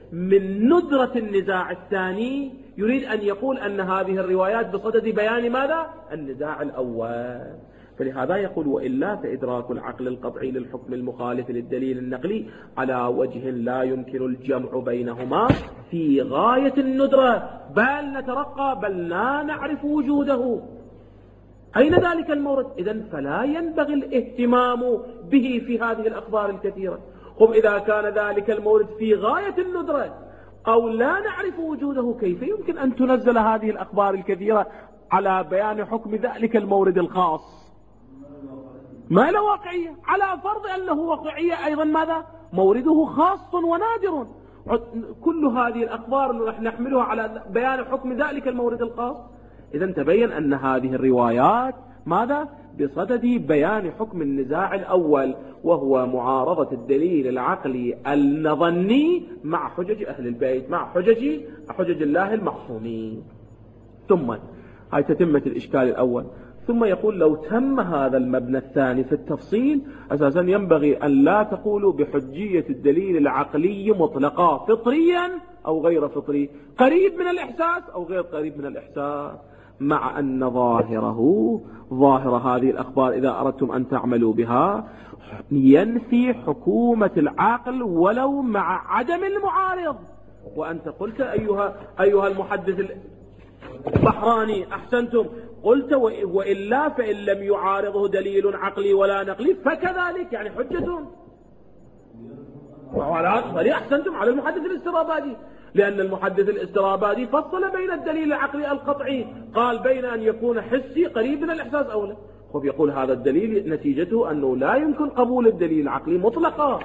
من ندرة النزاع الثاني يريد أن يقول أن هذه الروايات بصدد بيان ماذا؟ النزاع الأول. فلهذا يقول وإلا فإدراك العقل القطعي للحكم المخالف للدليل النقلي على وجه لا يمكن الجمع بينهما في غاية الندرة، بل نترقى بل لا نعرف وجوده. أين ذلك المورد؟ إذن فلا ينبغي الاهتمام به في هذه الأخبار الكثيرة. هم إذا كان ذلك المورد في غاية الندرة أو لا نعرف وجوده، كيف يمكن أن تنزل هذه الأخبار الكثيرة على بيان حكم ذلك المورد الخاص؟ ما له واقعية، على فرض أنه واقعية أيضا ماذا؟ مورده خاص ونادر. كل هذه الأخبار رح نحملها على بيان حكم ذلك المورد الخاص. إذن تبين أن هذه الروايات ماذا؟ بصدد بيان حكم النزاع الأول، وهو معارضة الدليل العقلي النظني مع حجج أهل البيت، مع حجج حجج الله المعصومين. ثم هاي تتمة الإشكال الأول. ثم يقول لو تم هذا المبنى الثاني في التفصيل أساسا ينبغي أن لا تقولوا بحجية الدليل العقلي مطلقا، فطريا أو غير فطري، قريب من الإحساس أو غير قريب من الإحساس، مع أن ظاهره ظاهر هذه الأخبار إذا أردتم أن تعملوا بها ينفي حكومة العقل ولو مع عدم المعارض. وأنت قلت أيها, أيها المحدث البحراني أحسنتم، قلت وإلا فإن لم يعارضه دليل عقلي ولا نقلي فكذلك، يعني حجة. وعلى أحسنتم على المحدث الاسترابادي، لأن المحدث الاسترابادي فصل بين الدليل العقلي القطعي، قال بين أن يكون حسي قريب من الإحساس أو لا. خب يقول هذا الدليل نتيجته أنه لا يمكن قبول الدليل العقلي مطلقا،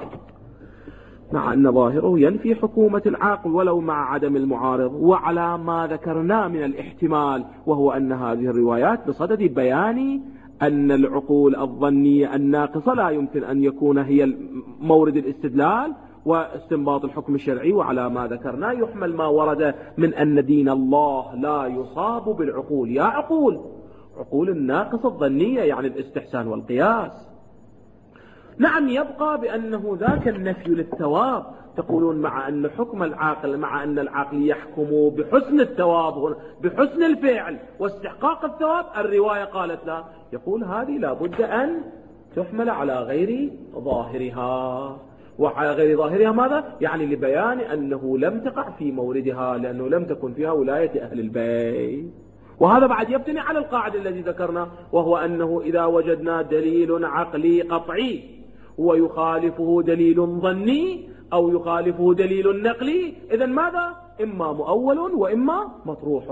مع أن ظاهره ينفي حكومة العقل ولو مع عدم المعارض، وعلى ما ذكرنا من الاحتمال، وهو أن هذه الروايات بصدد بيان أن العقول الظنية الناقصة لا يمكن أن يكون هي مورد الاستدلال واستنباط الحكم الشرعي. وعلى ما ذكرنا يحمل ما ورد من أن دين الله لا يصاب بالعقول، يا عقول عقول الناقصة الظنية، يعني الاستحسان والقياس. نعم يبقى بأنه ذاك النفي للثواب، تقولون مع أن حكم العاقل، مع أن العاقل يحكم بحسن الثواب بحسن الفعل واستحقاق الثواب، الرواية قالت لا. يقول هذه لابد أن تحمل على غير ظاهرها. وعلى غير ظاهرها ماذا؟ يعني لبيان أنه لم تقع في موردها، لأنه لم تكن فيها ولاية أهل البيت. وهذا بعد يبتني على القاعدة الذي ذكرنا، وهو أنه إذا وجدنا دليل عقلي قطعي ويخالفه دليل ظني أو يخالفه دليل نقلي، إذن ماذا؟ إما مؤول وإما مطروح.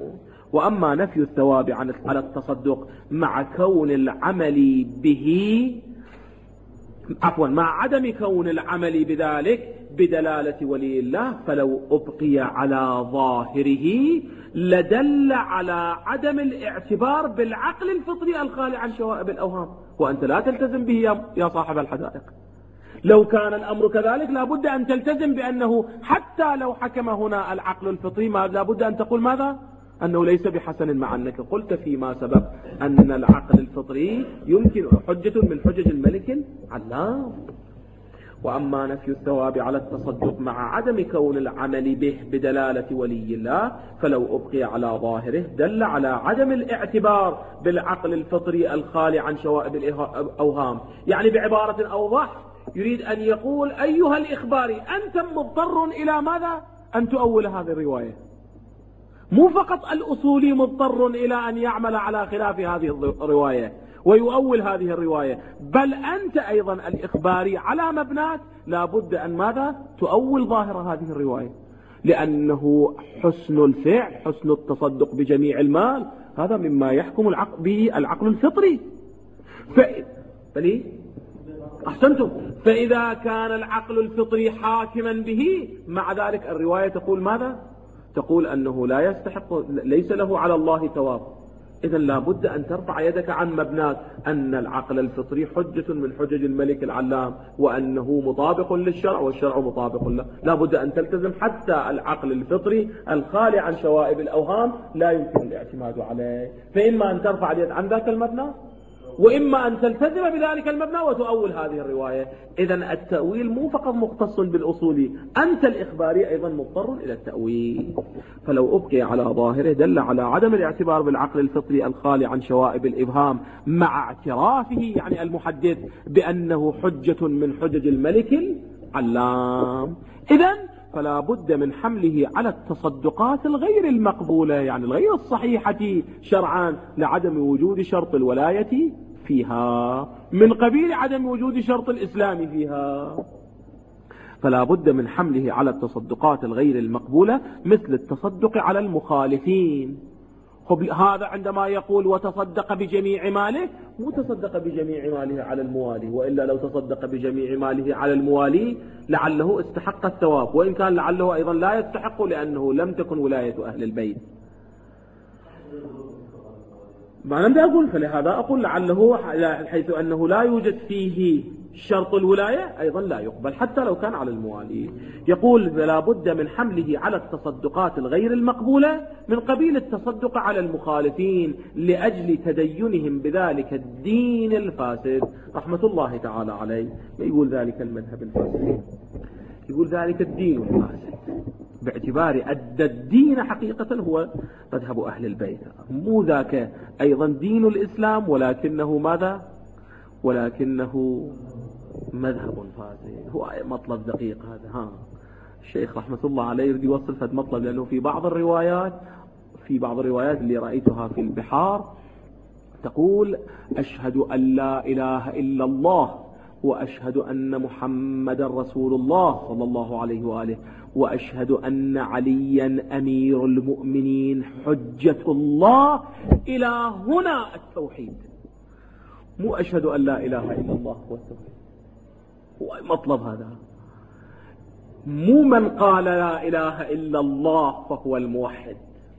وأما نفي الثواب على التصدق مع كون العمل به، عفوا مع عدم كون العمل بذلك بدلالة ولي الله، فلو أبقي على ظاهره لدل على عدم الاعتبار بالعقل الفطري الخالي عن شوائب الأوهام، وأنت لا تلتزم به يا صاحب الحدائق. لو كان الأمر كذلك لابد أن تلتزم بأنه حتى لو حكم هنا العقل الفطري ما لابد أن تقول ماذا؟ أنه ليس بحسن، مع أنك قلت فيما سبق أن العقل الفطري يمكن حجة من حجج الملك العلام. وأما نفي الثواب على التصدق مع عدم كون العمل به بدلالة ولي الله، فلو أبقي على ظاهره دل على عدم الاعتبار بالعقل الفطري الخالي عن شوائب الأوهام. يعني بعبارة أوضح يريد أن يقول أيها الإخباري أنت مضطر إلى ماذا؟ أن تؤول هذه الرواية، مو فقط الأصولي مضطر إلى أن يعمل على خلاف هذه الرواية ويؤول هذه الرواية، بل أنت أيضا الإخباري على مبنات لابد أن ماذا؟ تؤول ظاهر هذه الرواية، لأنه حسن الفعل حسن التصدق بجميع المال هذا مما يحكم العقل به العقل الفطري. ف... فليه؟ أحسنتم. فإذا كان العقل الفطري حاكما به، مع ذلك الرواية تقول ماذا؟ تقول أنه لا يستحق، ليس له على الله ثواب. إذن لابد أن ترفع يدك عن مبنات أن العقل الفطري حجة من حجج الملك العلام، وأنه مطابق للشرع والشرع مطابق له. لابد أن تلتزم حتى العقل الفطري الخالي عن شوائب الأوهام لا يمكن الاعتماد عليه، فإما أن ترفع اليد عن ذاك المبنى وإما أن تلتزم بذلك المبنى وتؤول هذه الرواية. إذن التأويل مو فقط مختص بالأصولي، أنت الإخباري أيضا مضطر إلى التأويل. فلو أبقي على ظاهره دل على عدم الاعتبار بالعقل الفطري الخالي عن شوائب الإبهام، مع اعترافه يعني المحدث بأنه حجة من حجج الملك العلام. إذن فلا بد من حمله على التصدقات الغير المقبولة، يعني الغير الصحيحة شرعا، لعدم وجود شرط الولاية فيها، من قبيل عدم وجود شرط الإسلام فيها. فلا بد من حمله على التصدقات الغير المقبولة، مثل التصدق على المخالفين. هذا عندما يقول وتصدق بجميع ماله، مو تصدق بجميع ماله على الموالي، وإلا لو تصدق بجميع ماله على الموالي لعله استحق الثواب، وإن كان لعله أيضا لا يستحق، لأنه لم تكن ولاية أهل البيت. ما لم أقول، فلهذا أقول لعله حيث أنه لا يوجد فيه شرط الولاية أيضا لا يقبل حتى لو كان على الموالي. يقول لا بد من حمله على التصدقات الغير المقبولة، من قبيل التصدق على المخالفين لأجل تدينهم بذلك الدين الفاسد رحمة الله تعالى عليه. يقول ذلك المذهب الفاسد، يقول ذلك الدين الفاسد، باعتبار أدى الدين حقيقة هو مذهب أهل البيت، مو ذاك أيضا دين الإسلام، ولكنه ماذا؟ ولكنه مذهب فاسد. هو مطلب دقيق هذا. ها الشيخ رحمة الله عليه يريد يوصل فد مطلب، لأنه في بعض الروايات في بعض الروايات اللي رأيتها في البحار تقول أشهد أن لا إله إلا الله وأشهد أن محمد رسول الله صلى الله عليه وآله وأشهد أن عليا أمير المؤمنين حجة الله. إلى هنا التوحيد، مو أشهد أن لا إله إلا الله والتوحيد. هو مطلب هذا، مو من قال لا إله إلا الله فهو الموحد.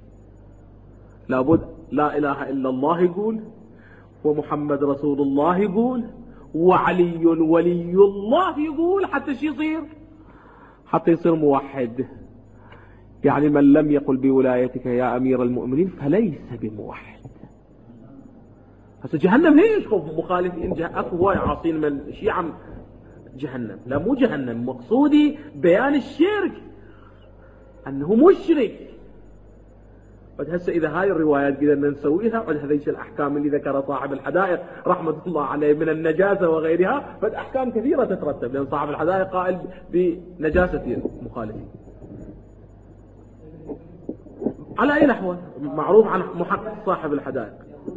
لابد لا إله إلا الله يقول، ومحمد رسول الله يقول، وعلي ولي الله يقول، حتى شي يصير حتى يصير موحد. يعني من لم يقل بولايتك يا أمير المؤمنين فليس بموحد. هسه جهنم ليش خوف مخالفين؟ اكو هواي عاصين من شيعة جهنم. لا مو جهنم، مقصودي بيان الشرك انه مشرك. هسه اذا هاي الروايات قدرنا نسويها، عند هذيك الاحكام اللي ذكرها صاحب الحدائق رحمه الله عليه من النجاسه وغيرها، فاحكام كثيره تترتب، لان صاحب الحدائق قائل بنجاسه المخالفين. على اي نحو معروف عن محقق صاحب الحدائق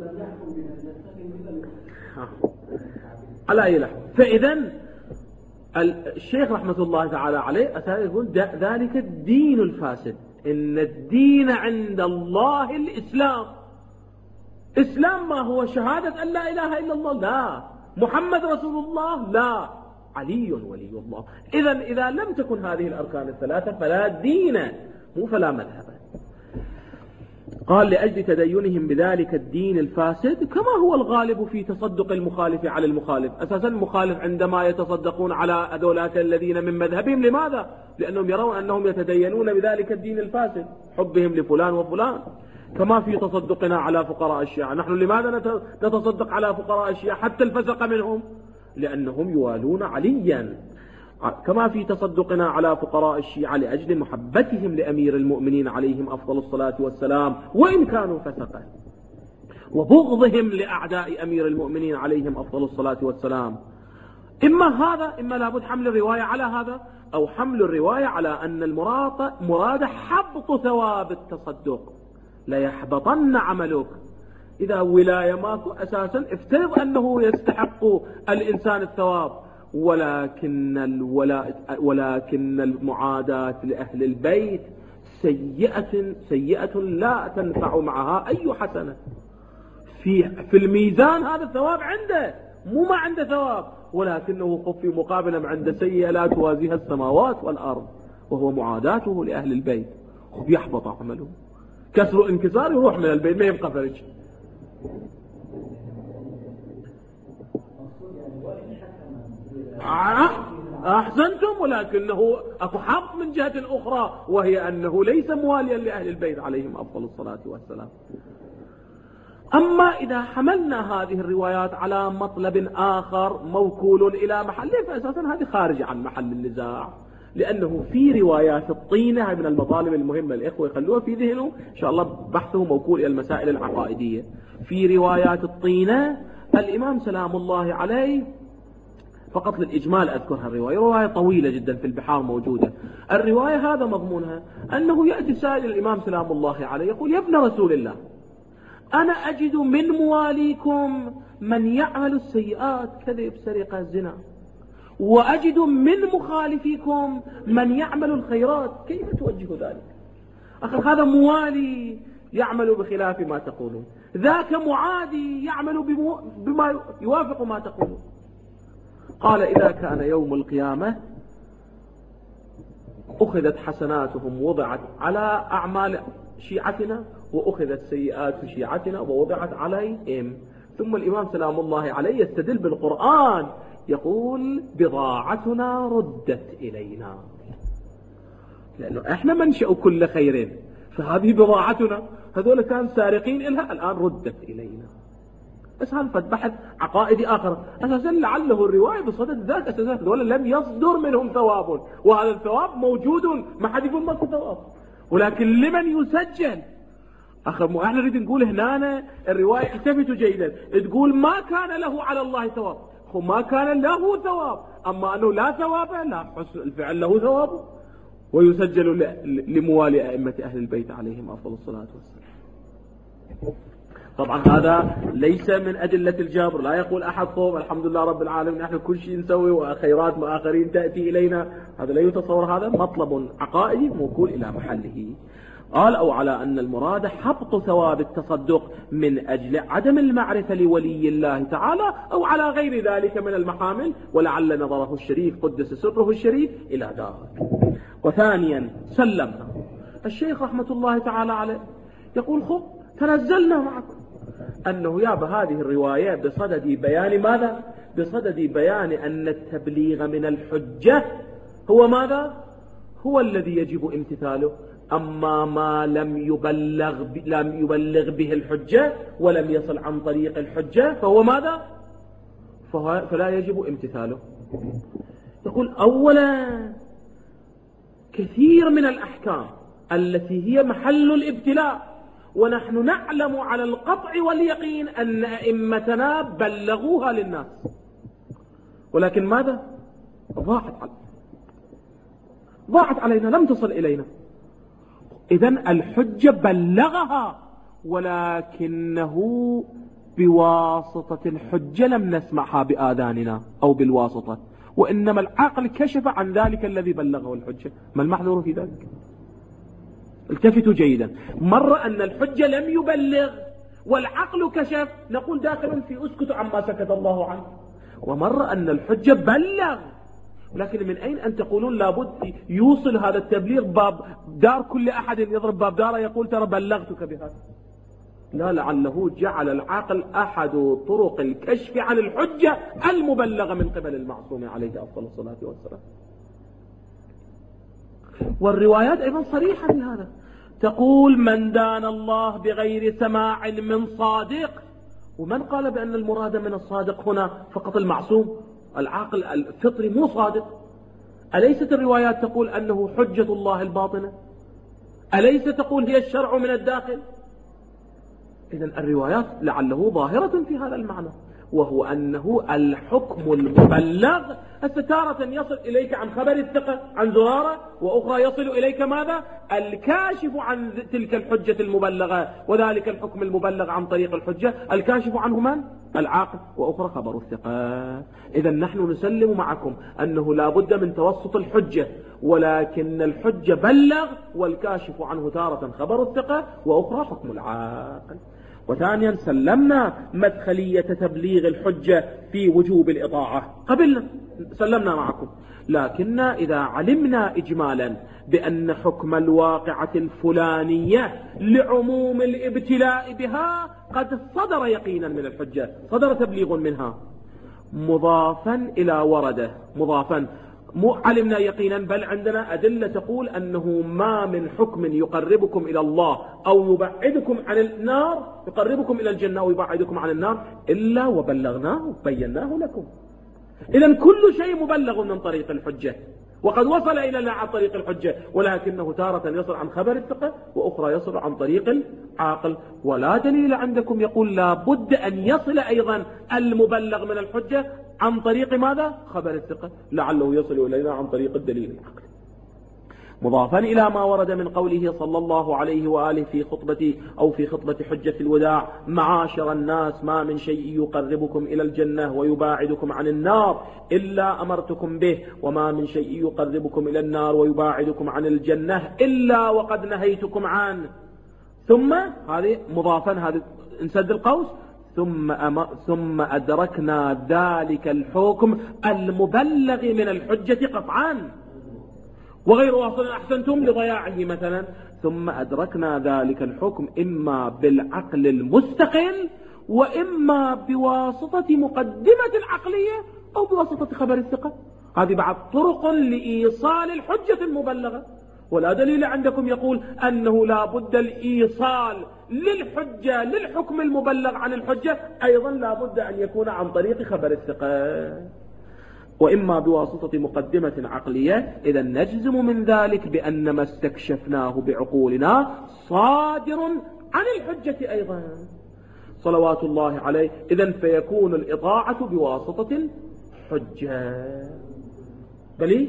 على اي نحو. فاذا الشيخ رحمه الله تعالى عليه اساسا يقول ذلك الدين الفاسد، إن الدين عند الله الإسلام. إسلام ما هو شهادة أن لا إله إلا الله؟ لا. محمد رسول الله؟ لا. علي ولي الله. إذا إذا لم تكن هذه الأركان الثلاثة فلا دين، مو فلا مذهب. قال لأجل تدينهم بذلك الدين الفاسد، كما هو الغالب في تصدق المخالف على المخالف. أساسا المخالف عندما يتصدقون على أذولاك الذين من مذهبهم، لماذا؟ لأنهم يرون أنهم يتدينون بذلك الدين الفاسد، حبهم لفلان وفلان. كما في تصدقنا على فقراء الشيعة، نحن لماذا نتصدق على فقراء الشيعة حتى الفسق منهم؟ لأنهم يوالون عليا. كما في تصدقنا على فقراء الشيعة لأجل محبتهم لأمير المؤمنين عليهم أفضل الصلاة والسلام وإن كانوا فسقا، وبغضهم لأعداء أمير المؤمنين عليهم أفضل الصلاة والسلام. إما هذا، إما لابد حمل الرواية على هذا، أو حمل الرواية على أن المراد مراد حبط ثواب التصدق، لا يحبطن عملك. إذا ولاية ماكو أساسا افترض أنه يستحق الإنسان الثواب، ولكن الولاء ولكن المعاداة لأهل البيت سيئة سيئة لا تنفع معها أي حسنة. في في الميزان هذا الثواب عنده، مو ما عنده ثواب، ولكنه خف في مقابله عنده سيئة لا توازيها السماوات والأرض، وهو معاداته لأهل البيت. خف يحبط عمله، كسر انكسار يروح من البيت، ما يبقى فرج. أحسنتم، ولكنه أكو حق من جهة أخرى، وهي أنه ليس مواليا لأهل البيت عليهم أفضل الصلاة والسلام. أما إذا حملنا هذه الروايات على مطلب آخر موكول إلى محله فأساسا هذه خارجة عن محل النزاع، لأنه في روايات الطينة من المطالب المهمة الإخوة يخلوها في ذهنه إن شاء الله بحثه موكول إلى المسائل العقائدية. في روايات الطينة الإمام سلام الله عليه، فقط للإجمال أذكرها الرواية، رواية طويلة جدا في البحار موجودة. الرواية هذا مضمونها أنه يأتي سائل الإمام سلام الله عليه يقول: يا ابن رسول الله، أنا أجد من مواليكم من يعمل السيئات كذب سرقة زنا، وأجد من مخالفيكم من يعمل الخيرات، كيف توجه ذلك؟ أخي هذا موالي يعمل بخلاف ما تقولون، ذاك معادي يعمل بما يوافق ما تقولون. قال: إذا كان يوم القيامة أخذت حسناتهم وضعت على أعمال شيعتنا، وأخذت سيئات شيعتنا ووضعت عليهم. ثم الإمام سلام الله عليه يستدل بالقرآن يقول: بضاعتنا ردت إلينا، لأنه إحنا منشأ كل خير، فهذه بضاعتنا، هذول كانوا سارقين إلها الآن ردت إلينا. بس هذا بحث عقائدي آخر، أساسا لعله الرواية بصدد ذات، أساسا هذول لم يصدر منهم ثواب، وهذا الثواب موجود، ما حد يقول ما في ثواب، ولكن لمن يسجل؟ أخي مو احنا نريد نقول هنا الرواية التفتوا جيدا تقول ما كان له على الله ثواب، ما كان له ثواب، أما أنه لا ثواب لا، حسن الفعل له ثواب، ويسجل لموالي أئمة أهل البيت عليهم أفضل الصلاة والسلام. طبعا هذا ليس من أدلة الجبر، لا يقول أحد فوق الحمد لله رب العالمين نحن كل شيء نسوي وخيرات آخرين تأتي إلينا، هذا لا يتصور، هذا مطلب عقائدي موكول إلى محله. قال: أو على أن المراد حبط ثواب التصدق من أجل عدم المعرفة لولي الله تعالى، أو على غير ذلك من المحامل، ولعل نظره الشريف قدس سره الشريف إلى ذلك. وثانيا سلمنا. الشيخ رحمة الله تعالى عليه يقول: خب تنزلنا معكم أنه ياب هذه الرواية بصدد بيان ماذا؟ بصدد بيان أن التبليغ من الحجة هو ماذا؟ هو الذي يجب امتثاله، أما ما لم يبلغ, ب... لم يبلغ به الحجة ولم يصل عن طريق الحجة فهو ماذا؟ فهو... فلا يجب امتثاله. يقول: أولا كثير من الأحكام التي هي محل الابتلاء ونحن نعلم على القطع واليقين أن أئمتنا بلغوها للناس، ولكن ماذا؟ ضاعت علينا، ضاعت علينا لم تصل إلينا. إذن الحجة بلغها، ولكنه بواسطة الحجة لم نسمعها بآذاننا أو بالواسطة، وإنما العقل كشف عن ذلك الذي بلغه الحجة. ما المحذور في ذلك؟ التفتوا جيدا. مرة أن الحجة لم يبلغ والعقل كشف، نقول داخل في أسكت عما سكت الله عنه. ومرة أن الحجة بلغ، لكن من أين أن تقولون لابد يوصل هذا التبليغ باب دار كل أحد يضرب باب داره يقول ترى بلغتك بهذا؟ لا، لعله جعل العقل أحد طرق الكشف عن الحجة المبلغة من قبل المعصوم عليه أفضل الصلاة والسلام. والروايات أيضا صريحة في هذا، تقول: من دان الله بغير سماع من صادق. ومن قال بأن المراد من الصادق هنا فقط المعصوم؟ العاقل الفطري مو صادق. أليست الروايات تقول أنه حجة الله الباطنة؟ أليس تقول هي الشرع من الداخل؟ إذن الروايات لعله ظاهرة في هذا المعنى، وهو أنه الحكم المبلغ تارة يصل إليك عن خبر الثقة عن زرارة، وأخرى يصل إليك ماذا؟ الكاشف عن تلك الحجة المبلغة، وذلك الحكم المبلغ عن طريق الحجة الكاشف عنه من؟ العاقل، وأخرى خبر الثقة. إذن نحن نسلم معكم أنه لا بد من توسط الحجة، ولكن الحجة بلغ والكاشف عنه تارة خبر الثقة وأخرى حكم العاقل. وثانيا سلمنا مدخلية تبليغ الحجة في وجوب الإطاعة، قبلنا سلمنا معكم، لكن إذا علمنا إجمالا بأن حكم الواقعة الفلانية لعموم الابتلاء بها قد صدر يقينا من الحجة، صدر تبليغ منها مضافا إلى ورده، مضافا مو علمنا يقينا، بل عندنا أدلة تقول أنه ما من حكم يقربكم إلى الله أو يبعدكم عن النار، يقربكم إلى الجنة أو يبعدكم عن النار إلا وبلغناه بيناه لكم. إذن كل شيء مبلغ من طريق الحجة، وقد وصل إلينا عن طريق الحجة، ولكنه تارة يصل عن خبر الثقة وأخرى يصل عن طريق العاقل. ولا دليل عندكم يقول لا بد أن يصل أيضا المبلغ من الحجة عن طريق ماذا؟ خبر الثقة، لعله يصل إلينا عن طريق الدليل العقلي. مضافا إلى ما ورد من قوله صلى الله عليه وآله في خطبة أو في خطبة حجة الوداع: معاشر الناس، ما من شيء يقربكم إلى الجنة ويباعدكم عن النار إلا أمرتكم به، وما من شيء يقربكم إلى النار ويباعدكم عن الجنة إلا وقد نهيتكم عنه. ثم هذه مضافا، هذا انسد القوس، ثم أم... ثم أدركنا ذلك الحكم المبلغ من الحجة قطعا وغير واصل أحسنتم لضياعه مثلا. ثم أدركنا ذلك الحكم إما بالعقل المستقل وإما بواسطة مقدمة العقلية أو بواسطة خبر الثقة. هذه بعض طرق لإيصال الحجة المبلغة. ولا دليل عندكم يقول أنه لا بد الإيصال للحجة للحكم المبلغ عن الحجة أيضا لا بد أن يكون عن طريق خبر الثقة، وإما بواسطة مقدمة عقلية. إذا نجزم من ذلك بأن ما استكشفناه بعقولنا صادر عن الحجة أيضا صلوات الله عليه. إذا فيكون الإطاعة بواسطة الحجة. بلي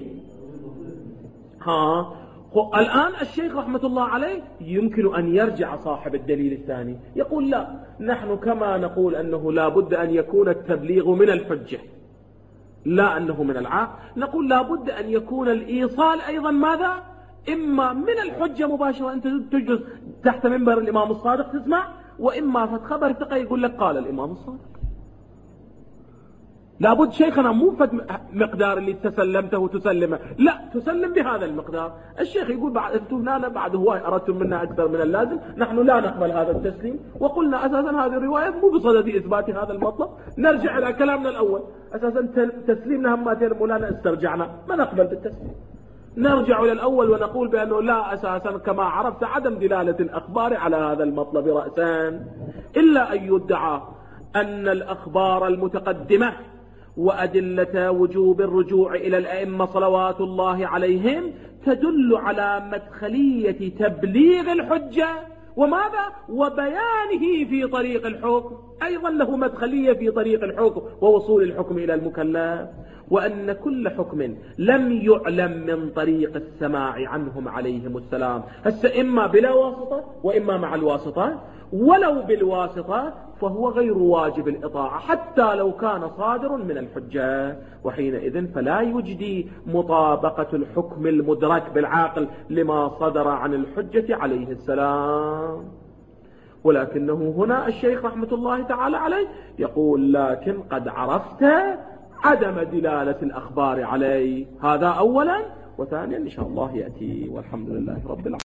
ها الآن الشيخ رحمة الله عليه يمكن أن يرجع صاحب الدليل الثاني يقول لا، نحن كما نقول أنه لا بد أن يكون التبليغ من الحجة لا أنه من العاقل، نقول لا بد أن يكون الإيصال أيضا ماذا؟ إما من الحجة مباشرة، أنت تجلس تحت منبر الإمام الصادق تسمع، وإما فتخبر ثقة يقول لك قال الإمام الصادق. لابد شيخنا مو فد مقدار اللي تسلمته وتسلمه، لا تسلم بهذا المقدار. الشيخ يقول بعد انتم لا بعد هواي أردتم منا أكثر من اللازم، نحن لا نقبل هذا التسليم، وقلنا أساسا هذه الرواية مو بصدد إثبات هذا المطلب. نرجع إلى كلامنا الأول، أساسا تسليمنا هماتين مولانا استرجعنا، ما نقبل بالتسليم. نرجع إلى الأول ونقول بأنه لا، أساسا كما عرفت عدم دلالة الأخبار على هذا المطلب رأسا، إلا أن يدعى أن الأخبار المتقدمة وأدلة وجوب الرجوع إلى الأئمة صلوات الله عليهم تدل على مدخلية تبليغ الحجة وماذا؟ وبيانه في طريق الحكم، أيضا له مدخلية في طريق الحكم ووصول الحكم إلى المكلف، وأن كل حكم لم يعلم من طريق السماع عنهم عليهم السلام، هسه إما بلا واسطة وإما مع الواسطة، ولو بالواسطة فهو غير واجب الإطاعة حتى لو كان صادر من الحجة، وحينئذ فلا يجدي مطابقة الحكم المدرك بالعاقل لما صدر عن الحجة عليه السلام. ولكنه هنا الشيخ رحمة الله تعالى عليه يقول لكن قد عرفت عدم دلالة الأخبار عليه، هذا أولا، وثانيا إن شاء الله يأتي، والحمد لله رب العالمين.